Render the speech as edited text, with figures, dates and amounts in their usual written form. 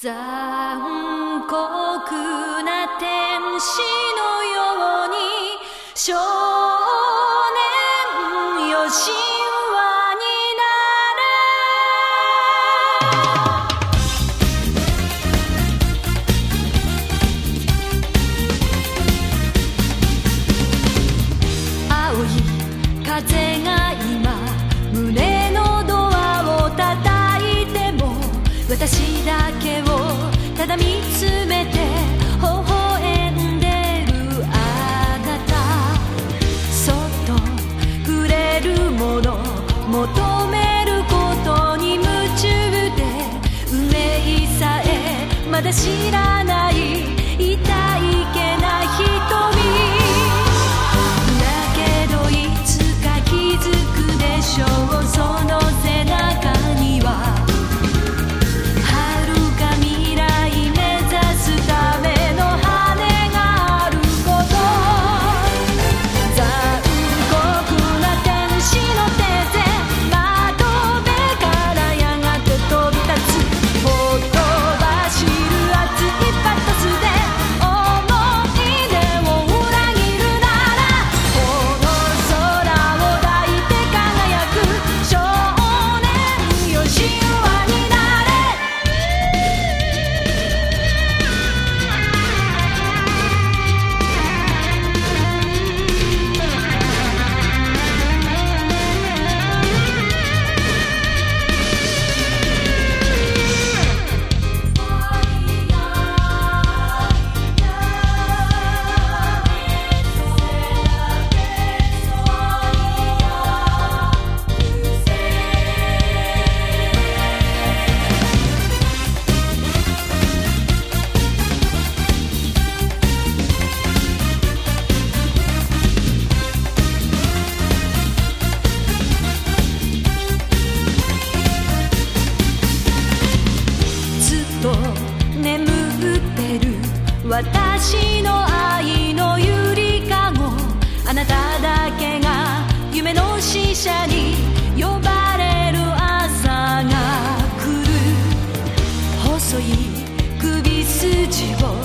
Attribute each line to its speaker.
Speaker 1: 残酷な天使のように少年よ神話になれ。青い風が今胸のドアを叩いても私だけをただ見つめて微笑んでるあなた、そっと触れるもの求めることに夢中で、運命さえまだ知らない痛いけな瞳だけど、いつか気づくでしょう。その背中には眠ってる私の愛のゆりかご、あなただけが夢の使者に呼ばれる朝が来る。細い首筋を